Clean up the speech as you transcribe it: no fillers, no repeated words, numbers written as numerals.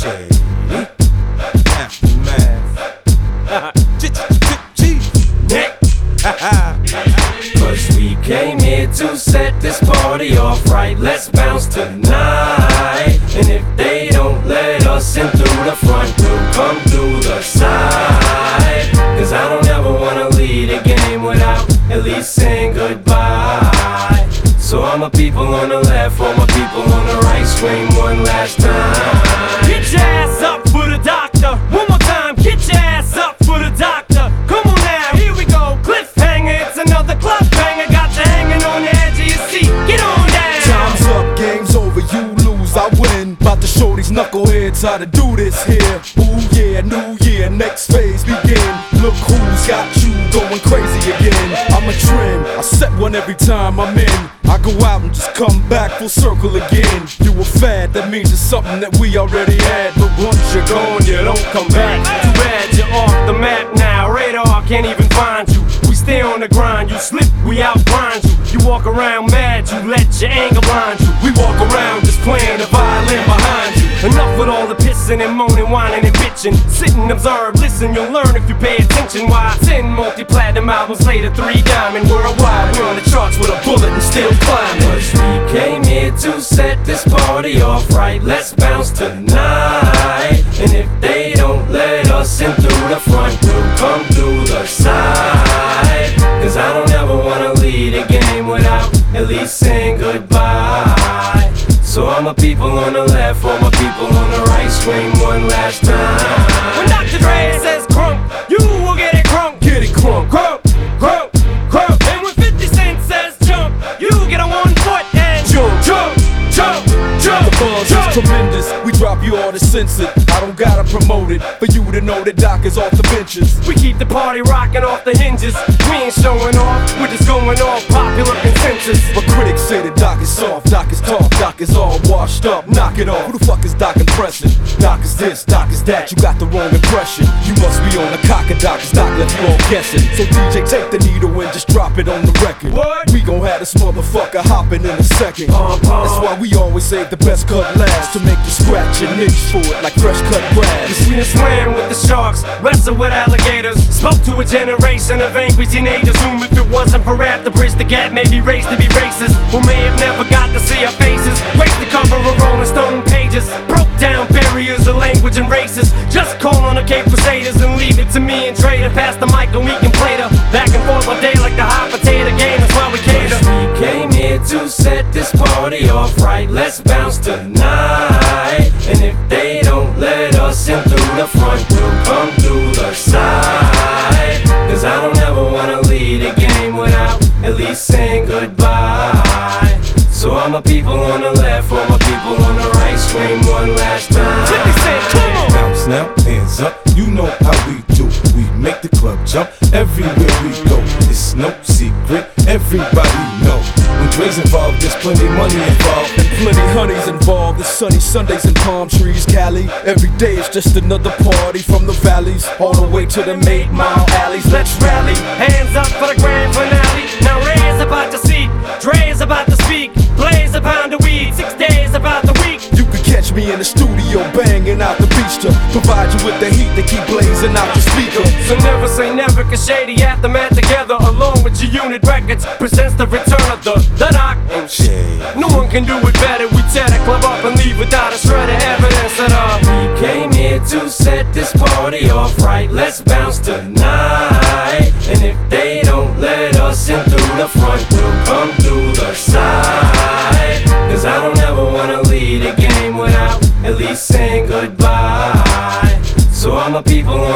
shady. Aftermath. Nick. Cause we came here to set this party off right. Let's bounce tonight. And if they don't let us in through the front, we'll come through the side. Cause I don't ever wanna lead a game without at least saying goodbye. So all my people on the left, all my people on the right, scream one last time. Get your ass up for the doctor. One more time, get your ass up for the doctor. Come on now, here we go. Cliffhanger, it's another club banger. Got you hanging on the edge of your seat. Get on down. Time's up, game's over, you lose, I win. About to show these knuckleheads how to do this here. Ooh yeah, new year, next phase begin. Look who's got you going crazy again. I'm a trend, I set one every time I'm in. I go out and just come back full circle again. You a fad, that means it's something that we already had. But once you're gone, you don't come back. Too bad you're off the map now. Radar can't even find you. We stay on the grind, you slip, we outgrind you. You walk around mad, you let your anger blind you. We walk around just playing the violin behind you. Enough with all the pissing and moaning, whining and bitching. Sit and observe, listen, you'll learn if you pay attention. Why 10 multi-platinum albums later, 3 diamond worldwide. We're on the charts with a bullet and still climbing. Cause we came here to set this party off right. Let's bounce tonight. And if they don't let us in through the front, we'll come through the side. Cause I don't ever wanna lead a game without at least saying goodbye. So all my people on the left, all my people on the right, scream one last time. When Dr. Dre says crunk, you will get it crunk. Get it crunk, crunk, crunk, crunk. And when 50 Cent says jump, you get on 1 foot and jump, jump, jump, jump. The buzz is tremendous, we drop you all the censored. I don't gotta promote it, for you to know that Doc is off the benches. We keep the party rocking off the hinges. We ain't showing off, we're just going off popular consensus. But critics say that Doc is soft, Doc is tough, Doc is all washed up, knock it off. Who the fuck is Doc impressing? Doc is this, Doc is that, you got the wrong impression. You must be on the cock of Doc, cause Doc left you all guessing. So DJ, take the needle and just drop it on the record. What? We gon' have this motherfucker hopping in a second. That's why we always save the best cut last, to make you scratch and itch for it like fresh cut grass. We done swam with the sharks, wrestled with alligators, spoke to a generation of angry teenagers whom if it wasn't for rap to bridge the gap, maybe raised to be racist, who may have never got to see our faces, graced the cover of Rolling Stone pages, broke down barriers of language and races. Just call on the Cape Crusaders and leave it to me and Trader. Pass the mic and we can play the back and forth all day like the hot potato game. That's why we cater. We came here to set this party off right. Let's bounce tonight. And if they don't let us in through the front, we'll come through the side. Cause I don't ever wanna lead a game without at least saying goodbye. So all my people on the left, all my people on the right, scream one last time. 50 Cent, come on! Bounce now, hands up, you know how we do. We make the club jump everywhere we go. It's no secret, everybody know. When Dre's involved, there's plenty money involved. And plenty honeys involved. It's sunny Sundays and palm trees, Cali. Every day is just another party from the valleys all the way to the 8 Mile alleys. Let's rally, hands up for the grand finale. Now Ray's about to see, Dre's about to speak. Blaze a pound of weed, 6 days about the week. You can catch me in the studio banging out the beach to provide you with the heat to keep blazing out the speaker. So never say never, cause Shady Aftermath together along with your unit records presents the return of the Doc and shit. No one can do it better. We tear the club up and leave without a shred of evidence at all. We came here to set this party off right. Let's bounce tonight. And if they don't let us in through the front, we'll come through the side. Cause I don't ever wanna lead a game without at least saying goodbye. So all my people on